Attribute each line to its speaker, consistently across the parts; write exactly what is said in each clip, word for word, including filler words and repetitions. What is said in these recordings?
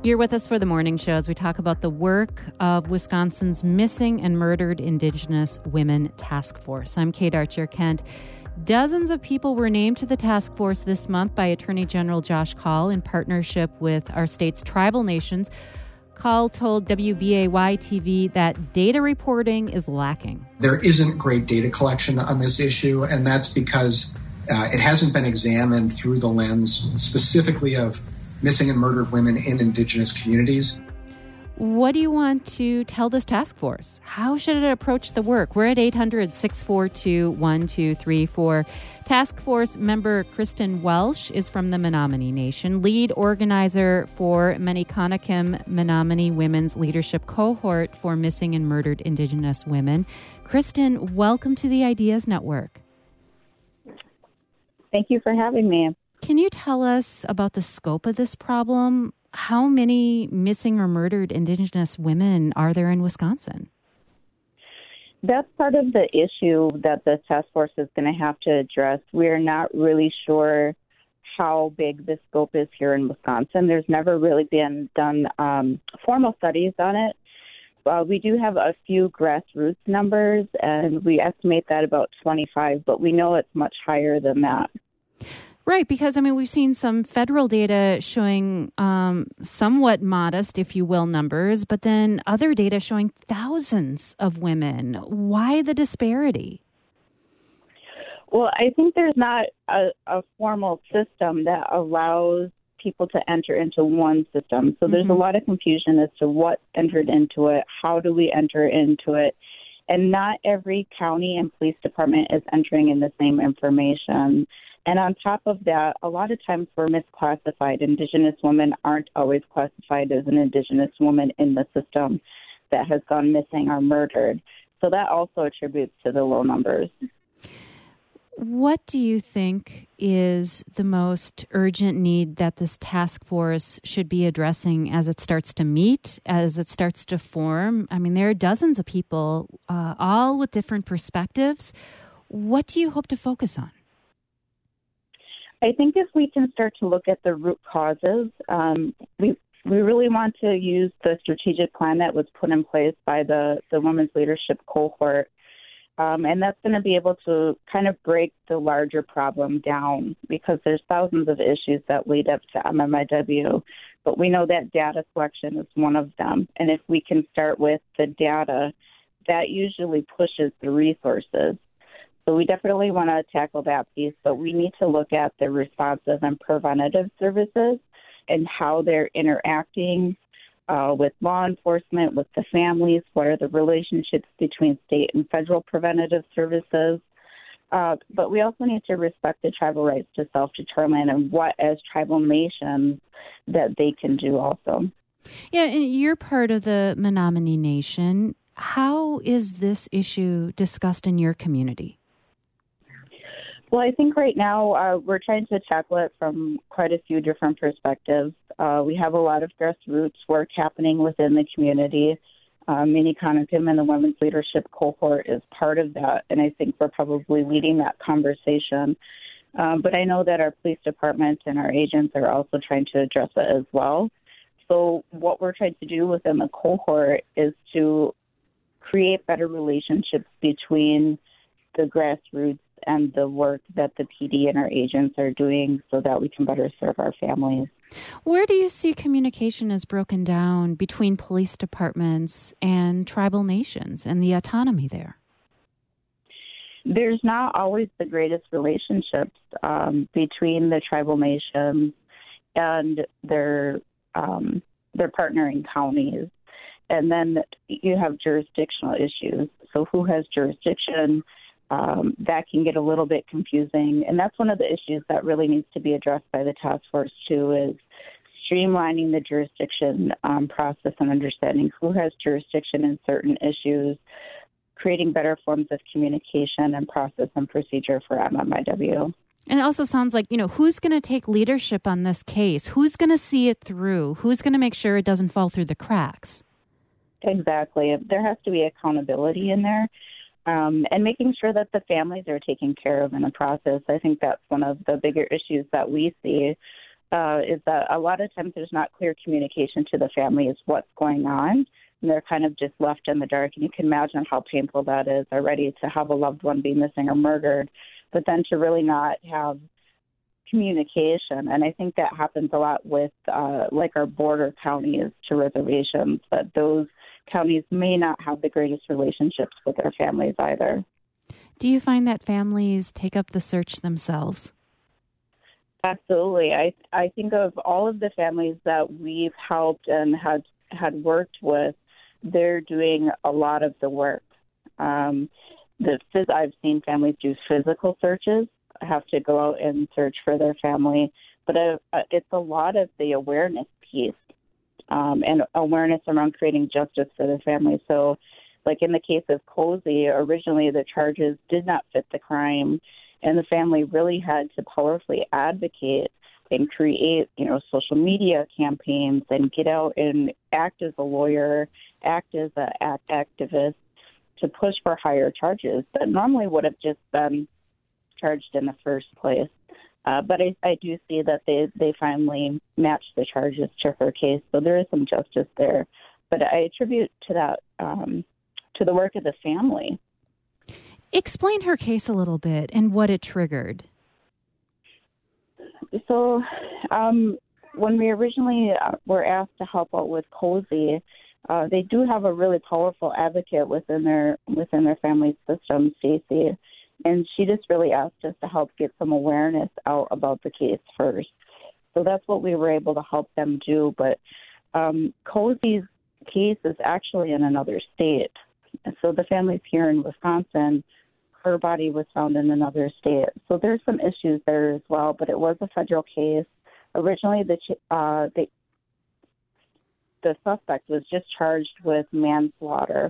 Speaker 1: You're with us for the morning show as we talk about the work of Wisconsin's Missing and Murdered Indigenous Women Task Force. I'm Kate Archer-Kent. Dozens of people were named to the task force this month by Attorney General Josh Kaul in partnership with our state's tribal nations. Kaul told W B A Y T V that data reporting is lacking.
Speaker 2: There isn't great data collection on this issue, and that's because uh, it hasn't been examined through the lens specifically of missing and murdered women in Indigenous communities.
Speaker 1: What do you want to tell this task force? How should it approach the work? We're at eight hundred, six four two, one two three four. Task force member Kristen Welsh is from the Menominee Nation, lead organizer for Maniconnequim Menominee Women's Leadership Cohort for Missing and Murdered Indigenous Women. Kristen, welcome to the Ideas Network.
Speaker 3: Thank you for having me.
Speaker 1: Can you tell us about the scope of this problem? How many missing or murdered Indigenous women are there in Wisconsin?
Speaker 3: That's part of the issue that the task force is going to have to address. We're not really sure how big the scope is here in Wisconsin. There's never really been done um, formal studies on it. Uh, we do have a few grassroots numbers, and we estimate that about twenty-five, but we know it's much higher than that.
Speaker 1: Right, because, I mean, we've seen some federal data showing um, somewhat modest, if you will, numbers, but then other data showing thousands of women. Why the disparity?
Speaker 3: Well, I think there's not a, a formal system that allows people to enter into one system. So there's mm-hmm. a lot of confusion as to what entered into it, how do we enter into it, and not every county and police department is entering in the same information. And on top of that, a lot of times we're misclassified. Indigenous women aren't always classified as an Indigenous woman in the system that has gone missing or murdered. So that also attributes to the low numbers.
Speaker 1: What do you think is the most urgent need that this task force should be addressing as it starts to meet, as it starts to form? I mean, there are dozens of people, uh, all with different perspectives. What do you hope to focus on?
Speaker 3: I think if we can start to look at the root causes, um, we we really want to use the strategic plan that was put in place by the, the Women's Leadership Cohort, um, and that's going to be able to kind of break the larger problem down because there's thousands of issues that lead up to M M I W, but we know that data collection is one of them, and if we can start with the data, that usually pushes the resources. So we definitely want to tackle that piece, but we need to look at the responsive and preventative services and how they're interacting uh, with law enforcement, with the families, what are the relationships between state and federal preventative services. Uh, but we also need to respect the tribal rights to self-determine and what, as tribal nations, that they can do also.
Speaker 1: Yeah, and you're part of the Menominee Nation. How is this issue discussed in your community?
Speaker 3: Well, I think right now uh, we're trying to tackle it from quite a few different perspectives. Uh, we have a lot of grassroots work happening within the community. Uh, Maniconnequim and the Women's Leadership Cohort is part of that, and I think we're probably leading that conversation. Um, but I know that our police department and our agents are also trying to address it as well. So what we're trying to do within the cohort is to create better relationships between the grassroots and the work that the P D and our agents are doing so that we can better serve our families.
Speaker 1: Where do you see communication is broken down between police departments and tribal nations and the autonomy there?
Speaker 3: There's not always the greatest relationships um, between the tribal nations and their um, their partnering counties. And then you have jurisdictional issues. So who has jurisdiction? Um, that can get a little bit confusing. And that's one of the issues that really needs to be addressed by the task force, too, is streamlining the jurisdiction um, process and understanding who has jurisdiction in certain issues, creating better forms of communication and process and procedure for M M I W.
Speaker 1: And it also sounds like, you know, who's going to take leadership on this case? Who's going to see it through? Who's going to make sure it doesn't fall through the cracks?
Speaker 3: Exactly. There has to be accountability in there. Um, and making sure that the families are taken care of in the process. I think that's one of the bigger issues that we see. uh, is that a lot of times there's not clear communication to the families what's going on, and they're kind of just left in the dark. And you can imagine how painful that is already to have a loved one be missing or murdered, but then to really not have communication. And I think that happens a lot with uh, like our border counties to reservations, but those counties may not have the greatest relationships with their families either.
Speaker 1: Do you find that families take up the search themselves?
Speaker 3: Absolutely. I I think of all of the families that we've helped and had had worked with, they're doing a lot of the work. Um, the I've seen families do physical searches, have to go out and search for their family, but uh, it's a lot of the awareness piece um, and awareness around creating justice for the family. So, like in the case of Cozy, originally the charges did not fit the crime, and the family really had to powerfully advocate and create, you know, social media campaigns and get out and act as a lawyer, act as an act activist to push for higher charges that normally would have just been charged in the first place. Uh, but I, I do see that they, they finally matched the charges to her case, so there is some justice there. But I attribute to that um, to the work of the family.
Speaker 1: Explain her case a little bit and what it triggered.
Speaker 3: So um, when we originally uh, were asked to help out with Cozy, uh, they do have a really powerful advocate within their within their family system, Stacy, and she just really asked us to help get some awareness out about the case first. So that's what we were able to help them do. But um, Cozy's case is actually in another state. So the family's here in Wisconsin. Her body was found in another state. So there's some issues there as well, but it was a federal case. Originally, the uh, the, the suspect was just charged with manslaughter,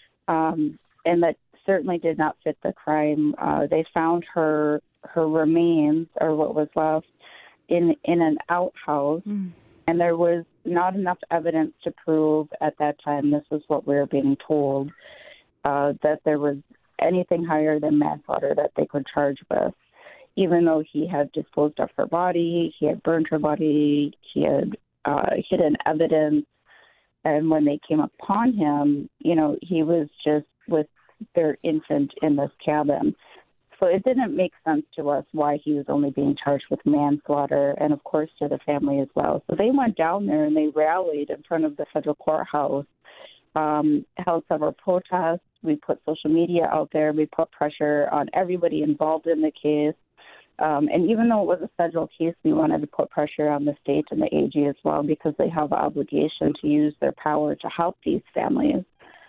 Speaker 3: um, and that certainly did not fit the crime. Uh, they found her her remains, or what was left, in, in an outhouse, mm. and there was not enough evidence to prove at that time, this was what we were being told, uh, that there was anything higher than manslaughter that they could charge with, even though he had disposed of her body, he had burned her body, he had uh, hidden evidence, and when they came upon him, you know, he was just with their infant in this cabin. So it didn't make sense to us why he was only being charged with manslaughter, and of course to the family as well. So they went down there and they rallied in front of the federal courthouse, um, held several protests. We put social media out there. We put pressure on everybody involved in the case. Um, and even though it was a federal case, we wanted to put pressure on the state and the A G as well, because they have an obligation to use their power to help these families.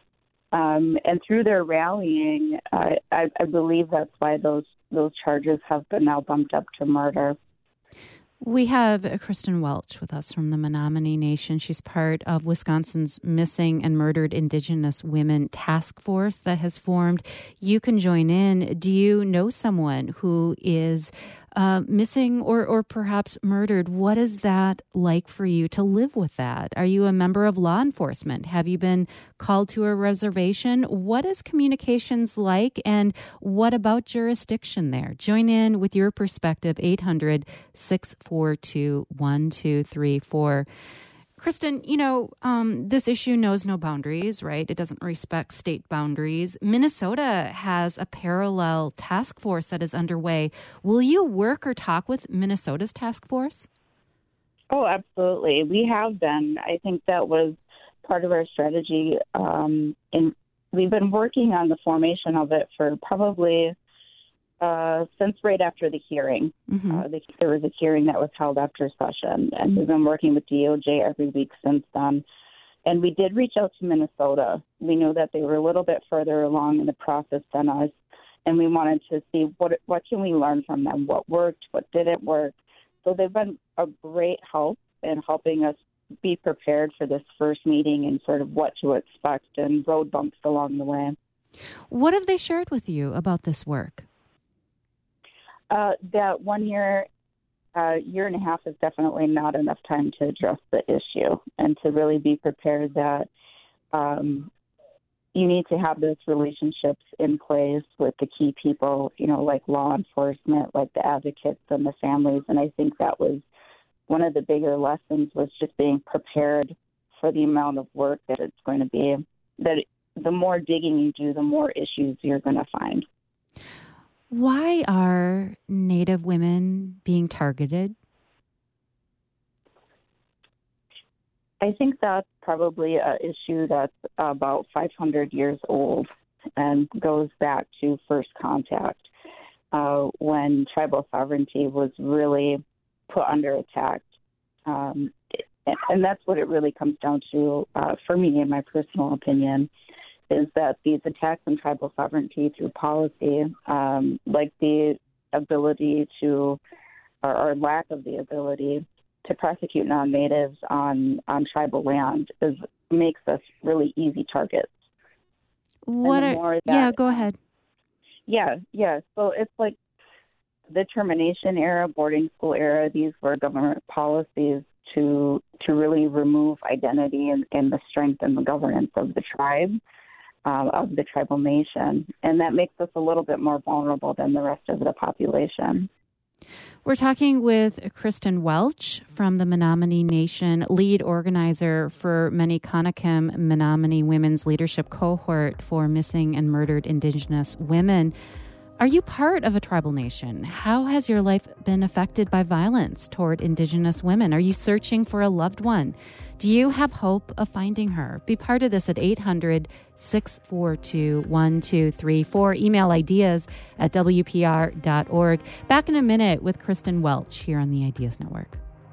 Speaker 3: Um, and through their rallying, uh, I, I believe that's why those those charges have been now bumped up to murder.
Speaker 1: We have Kristen Welch with us from the Menominee Nation. She's part of Wisconsin's Missing and Murdered Indigenous Women Task Force that has formed. You can join in. Do you know someone who is uh, missing or, or perhaps murdered? What is that like for you to live with that? Are you a member of law enforcement? Have you been called to a reservation? What is communications like, and what about jurisdiction there? Join in with your perspective, eight hundred, six four two, one two three four. Kristen, you know, um, this issue knows no boundaries, right? It doesn't respect state boundaries. Minnesota has a parallel task force that is underway. Will you work or talk with Minnesota's task force?
Speaker 3: Oh, absolutely. We have been. I think that was part of our strategy. Um, and we've been working on the formation of it for probably Uh, since right after the hearing. Mm-hmm. Uh, the, there was a hearing that was held after session, and we've been working with D O J every week since then. And we did reach out to Minnesota. We knew that they were a little bit further along in the process than us, and we wanted to see what what can we learn from them, what worked, what didn't work. So they've been a great help in helping us be prepared for this first meeting and sort of what to expect and road bumps along the way.
Speaker 1: What have they shared with you about this work?
Speaker 3: Uh, that one year, uh, year and a half is definitely not enough time to address the issue and to really be prepared that um, you need to have those relationships in place with the key people, you know, like law enforcement, like the advocates and the families. And I think that was one of the bigger lessons was just being prepared for the amount of work that it's going to be. That the more digging you do, the more issues you're going to find.
Speaker 1: Why are Native women being targeted?
Speaker 3: I think that's probably an issue that's about five hundred years old and goes back to first contact, uh, when tribal sovereignty was really put under attack. Um, and that's what it really comes down to, uh, for me, in my personal opinion, is that these attacks on tribal sovereignty through policy, um, like the ability to, or, or lack of the ability to prosecute non-natives on, on tribal land, is makes us really easy targets.
Speaker 1: What are, that, yeah, go ahead.
Speaker 3: Yeah, yeah. So it's like the termination era, boarding school era, these were government policies to to really remove identity and, and the strength and the governance of the tribe, uh, of the tribal nation. And that makes us a little bit more vulnerable than the rest of the population.
Speaker 1: We're talking with Kristen Welch from the Menominee Nation, lead organizer for Many-Kanakim Menominee Women's Leadership Cohort for Missing and Murdered Indigenous Women. Are you part of a tribal nation? How has your life been affected by violence toward Indigenous women? Are you searching for a loved one? Do you have hope of finding her? Be part of this at eight hundred, six four two, one two three four. Email ideas at w p r dot org. Back in a minute with Kristen Welch here on the Ideas Network.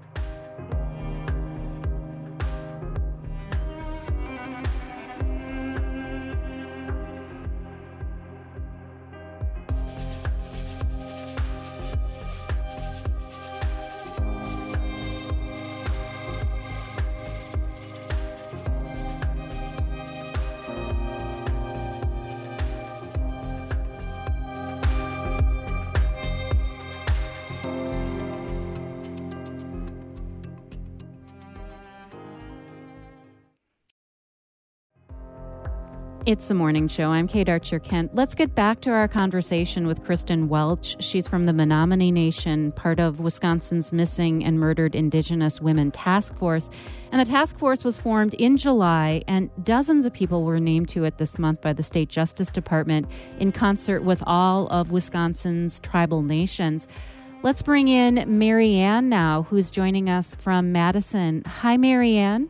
Speaker 1: It's the morning show. I'm Kate Archer-Kent. Let's get back to our conversation with Kristen Welch. She's from the Menominee Nation, part of Wisconsin's Missing and Murdered Indigenous Women Task Force. And the task force was formed in July, and dozens of people were named to it this month by the State Justice Department in concert with all of Wisconsin's tribal nations. Let's bring in Mary Ann now, who's joining us from Madison. Hi, Mary Ann.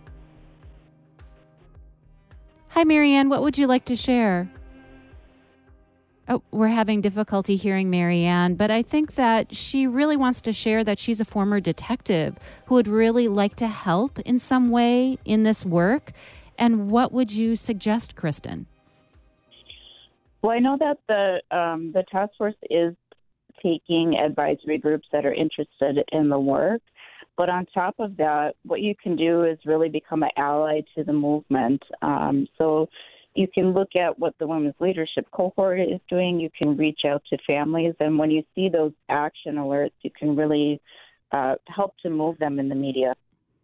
Speaker 1: Hi, Marianne. What would you like to share? Oh, we're having difficulty hearing Marianne, but I think that she really wants to share that she's a former detective who would really like to help in some way in this work. And what would you suggest, Kristen?
Speaker 3: Well, I know that the um, the task force is taking advisory groups that are interested in the work. But on top of that, what you can do is really become an ally to the movement. Um, so you can look at what the Women's Leadership Cohort is doing. You can reach out to families. And when you see those action alerts, you can really uh, help to move them in the media.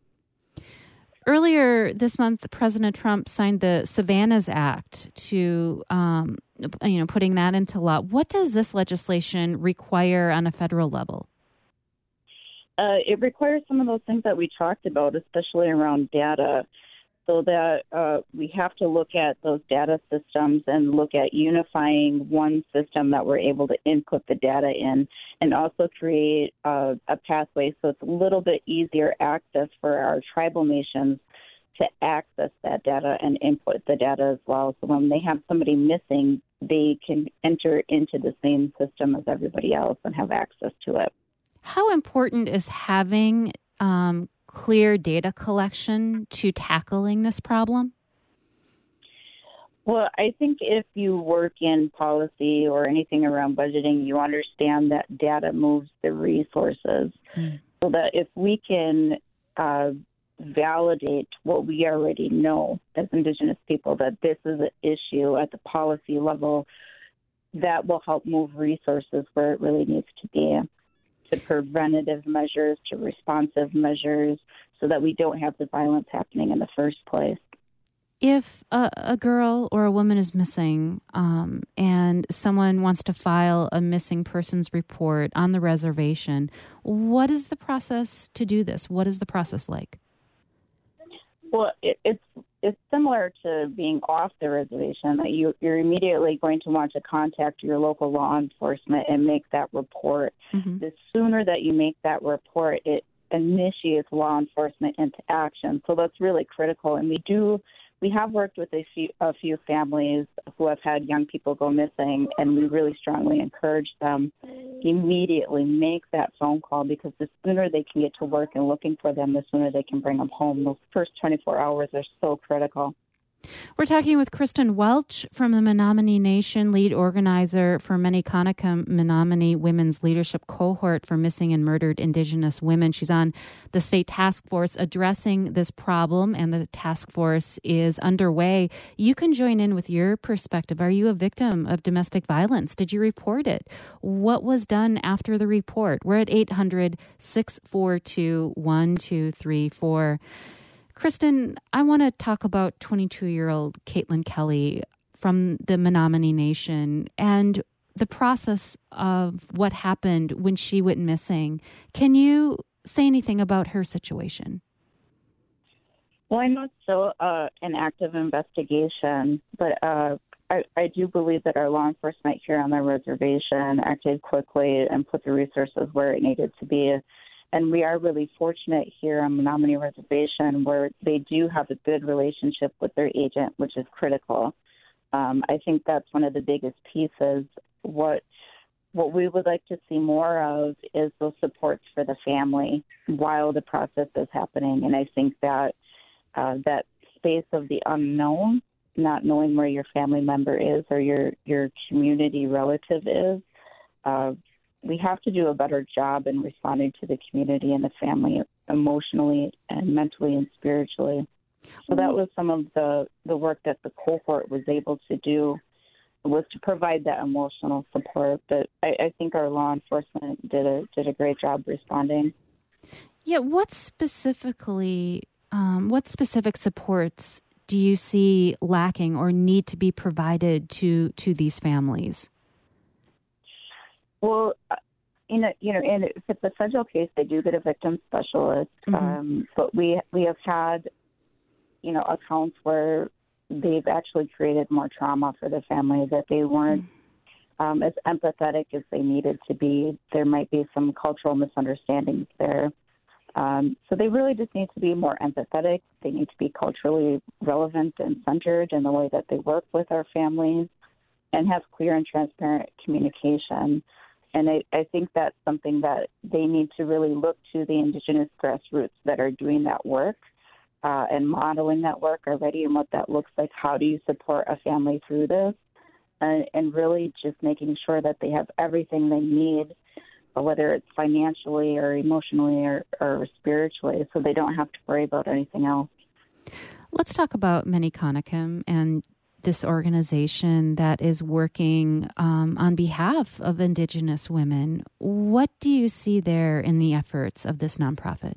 Speaker 1: Earlier this month, President Trump signed the Savannah's Act to, um, you know, putting that into law. What does this legislation require on a federal level?
Speaker 3: Uh, it requires some of those things that we talked about, especially around data, so that uh, we have to look at those data systems and look at unifying one system that we're able to input the data in, and also create uh, a pathway so it's a little bit easier access for our tribal nations to access that data and input the data as well. So when they have somebody missing, they can enter into the same system as everybody else and have access to it.
Speaker 1: How important is having um, clear data collection to tackling this problem?
Speaker 3: Well, I think if you work in policy or anything around budgeting, you understand that data moves the resources. Mm. So that if we can uh, validate what we already know as Indigenous people, that this is an issue at the policy level, that will help move resources where it really needs to be. To preventative measures, to responsive measures, so that we don't have the violence happening in the first place.
Speaker 1: If a, a girl or a woman is missing um, and someone wants to file a missing persons report on the reservation, what is the process to do this? What is the process like?
Speaker 3: Well, it, it's it's similar to being off the reservation. That you, you're immediately going to want to contact your local law enforcement and make that report. Mm-hmm. The sooner that you make that report, it initiates law enforcement into action. So that's really critical. And we do. We have worked with a few, a few families who have had young people go missing, and we really strongly encourage them immediately make that phone call, because the sooner they can get to work and looking for them, the sooner they can bring them home. Those first twenty-four hours are so critical.
Speaker 1: We're talking with Kristen Welch from the Menominee Nation, lead organizer for Minneconnica Menominee Women's Leadership Cohort for Missing and Murdered Indigenous Women. She's on the state task force addressing this problem, and the task force is underway. You can join in with your perspective. Are you a victim of domestic violence? Did you report it? What was done after the report? We're at eight hundred, six four two, one two three four. Kristen, I want to talk about twenty-two-year-old Caitlin Kelly from the Menominee Nation and the process of what happened when she went missing. Can you say anything about her situation?
Speaker 3: Well, I know it's still uh, an active investigation, but uh, I, I do believe that our law enforcement here on the reservation acted quickly and put the resources where it needed to be. And we are really fortunate here on Menominee Reservation where they do have a good relationship with their agent, which is critical. Um, I think that's one of the biggest pieces. What what we would like to see more of is those supports for the family while the process is happening. And I think that uh, that space of the unknown, not knowing where your family member is or your, your community relative is, uh, we have to do a better job in responding to the community and the family emotionally and mentally and spiritually. So that was some of the, the work that the cohort was able to do, was to provide that emotional support. But I, I think our law enforcement did a did a great job responding.
Speaker 1: Yeah, what specifically, um, what specific supports do you see lacking or need to be provided to to these families?
Speaker 3: Well, you know, you know, and if it's a federal case, they do get a victim specialist. Mm-hmm. Um, but we we have had, you know, accounts where they've actually created more trauma for the family, that they weren't mm-hmm. um, as empathetic as they needed to be. There might be some cultural misunderstandings there. Um, so they really just need to be more empathetic. They need to be culturally relevant and centered in the way that they work with our families and have clear and transparent communication. And I, I think that's something that they need to really look to the Indigenous grassroots that are doing that work uh, and modeling that work already and what that looks like. How do you support a family through this? And, and really just making sure that they have everything they need, whether it's financially or emotionally or, or spiritually, so they don't have to worry about anything else.
Speaker 1: Let's talk about Minneconnica and this organization that is working um, on behalf of Indigenous women. What do you see there in the efforts of this nonprofit?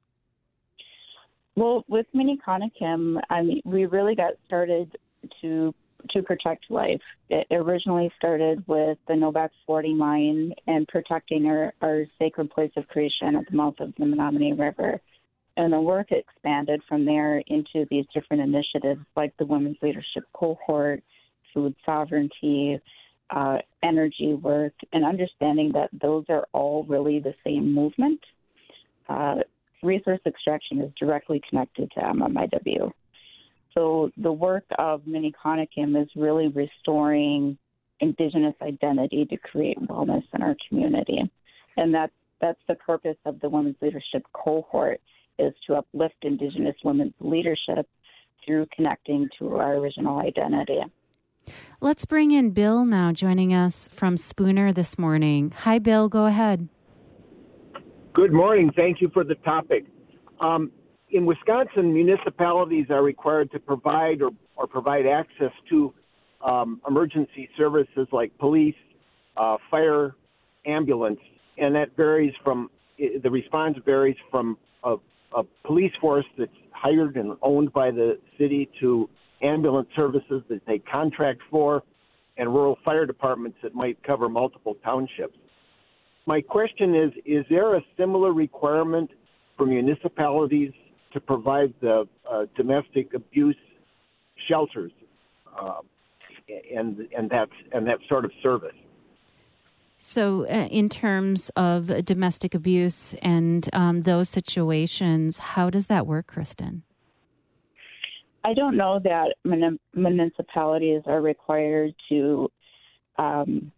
Speaker 3: Well, with Minneconnica, I mean, we really got started to to protect life. It originally started with the Novax forty mine and protecting our, our sacred place of creation at the mouth of the Menominee River. And the work expanded from there into these different initiatives like the Women's Leadership Cohort, food sovereignty, uh, energy work, and understanding that those are all really the same movement. Uh, resource extraction is directly connected to M M I W. So the work of Minneconnica is really restoring Indigenous identity to create wellness in our community. And that's, that's the purpose of the Women's Leadership Cohort, is to uplift Indigenous women's leadership through connecting to our original identity.
Speaker 1: Let's bring in Bill now, joining us from Spooner this morning. Hi, Bill. Go ahead.
Speaker 4: Good morning. Thank you for the topic. Um, in Wisconsin, municipalities are required to provide or, or provide access to um, emergency services like police, uh, fire, ambulance, and that varies from, the response varies from a, a police force that's hired and owned by the city to ambulance services that they contract for, and rural fire departments that might cover multiple townships. My question is, is there a similar requirement for municipalities to provide the uh, domestic abuse shelters uh, and and that and that sort of service?
Speaker 1: So uh, in terms of domestic abuse and um, those situations, how does that work, Kristen?
Speaker 3: I don't know that mun- municipalities are required to um,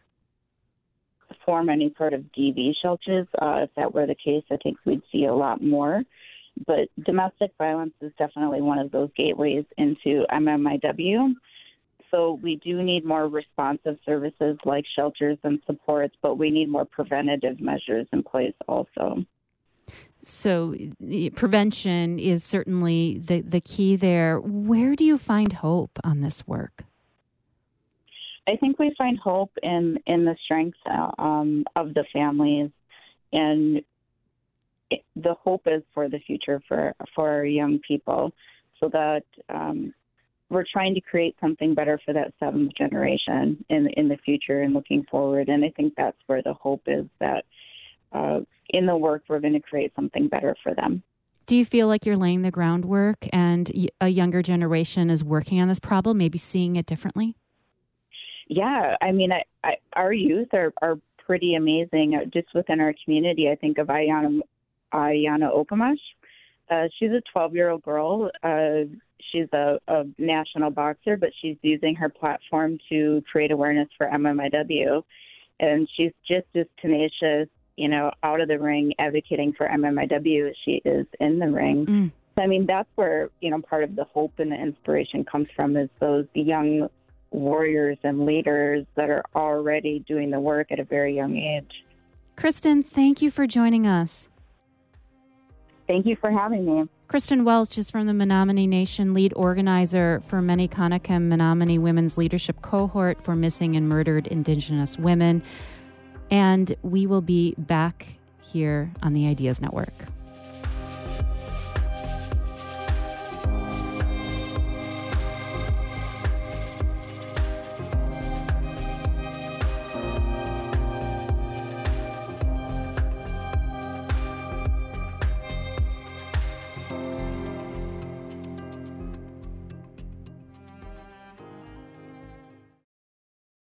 Speaker 3: form any sort of D V shelters. Uh, if that were the case, I think we'd see a lot more. But domestic violence is definitely one of those gateways into M M I W. So we do need more responsive services like shelters and supports, but we need more preventative measures in place also.
Speaker 1: So prevention is certainly the, the key there. Where do you find hope on this work?
Speaker 3: I think we find hope in, in the strength um, of the families, and it, the hope is for the future for, for our young people, so that um, we're trying to create something better for that seventh generation in, in the future and looking forward. And I think that's where the hope is, that uh, in the work, we're going to create something better for them.
Speaker 1: Do you feel like you're laying the groundwork and a younger generation is working on this problem, maybe seeing it differently?
Speaker 3: Yeah, I mean, I, I, our youth are, are pretty amazing. Just within our community, I think of Ayana, Ayana Okamash. Uh, she's a twelve-year-old girl. Uh, she's a, a national boxer, but she's using her platform to create awareness for M M I W. And she's just as tenacious, you know, out of the ring advocating for M M I W as she is in the ring. Mm. I mean, that's where, you know, part of the hope and the inspiration comes from, is those young warriors and leaders that are already doing the work at a very young age.
Speaker 1: Kristen, thank you for joining us.
Speaker 3: Thank you for having me.
Speaker 1: Kristen Welch is from the Menominee Nation, lead organizer for Many-Kanakim Menominee Women's Leadership Cohort for Missing and Murdered Indigenous Women. And we will be back here on the Ideas Network.